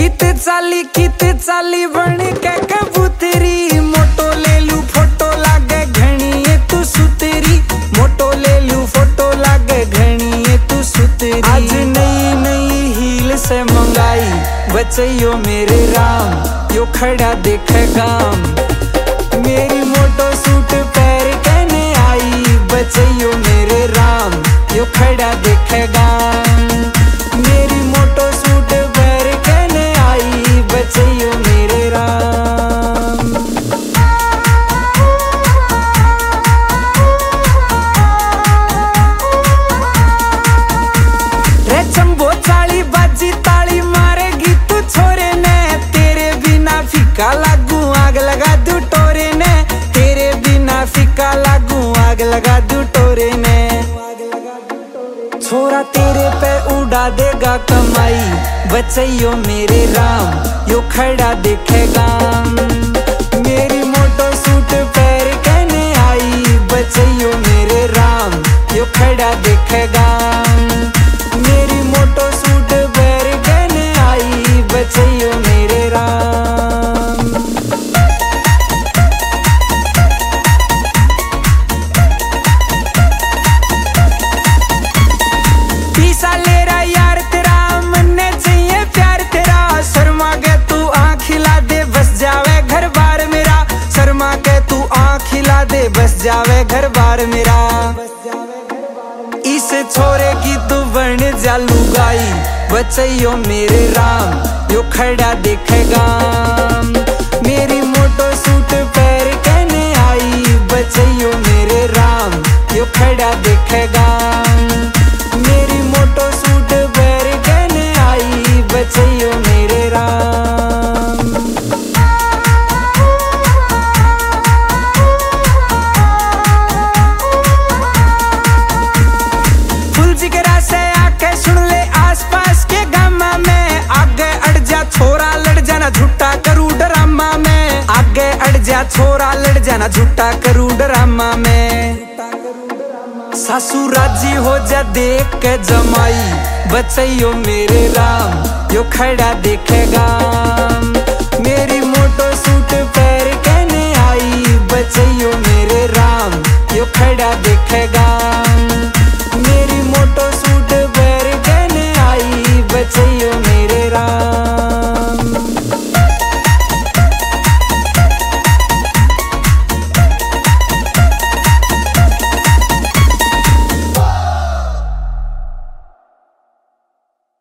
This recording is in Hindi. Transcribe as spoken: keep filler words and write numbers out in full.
कित चाली कित चाली बन के कबूतरी, मोटो ले लू फोटो लागे घनी ये तू सुतरी, मोटो ले लू फोटो लागे घनी ये तू सुतरी। आज नई नई हील से मंगाई बचैयो मेरे राम, यो खड़ा देखे गाम। मेरी मोटो सूट पैर कहने आई बचैयो मेरे राम, यो खड़ा देखे गाम। मेरी मोटो सूट पैर कहने आई बचैयो मेरे राम। रे चंबो चाली बाजी ताली मारेगी तू छोरे ने, तेरे बिना फीका लागू आग लगा दू टोरे ने, तेरे बिना फीका लागू आग लगा दू टोरे ने। छोरा तेरे पे उड़ा देगा कमाई बचैयो मेरे राम, यो खड़ा देखेगा। मेरी मोटो सूट पैर कहने आई बचैयो मेरे राम, यो खड़ा देखेगा। मेरी मोटो सूट पैर कहने आई बचैयो मेरे राम। पीसा ले रहा यार तेरा मन्ने चाहिए प्यार तेरा, शर्मा के तू आँख खिला दे बस जावे घर बार मेरा, शर्मा के तू आँख खिला दे बस जावे घर बार मेरा। इस छोरे की तू बन जा लुगाई बचैयो मेरे राम, यो खड़ा देखेगा। मेरी मोटो सूट पैर कहने आई बचैयो मेरे राम, यो खड़ा देखेगा। मेरी मोटो सूट पैर कहने आई बचैयो मेरे राम। फुल जिगरा से आके सुन ले आसपास के गामा में, आगे अड़ जा छोरा लड़ जाना झूठा करू ड्रामा में, आगे अड़ जा छोरा लड़ जाना झूठा करू ड्रामा में। सासू राजी हो जा देख के जमाई बचैयो मेरे राम, यो खड़ा देखेगा। मेरी मोटो सूट पैर कहने आई बचैयो मेरे राम, यो खड़ा देखेगा।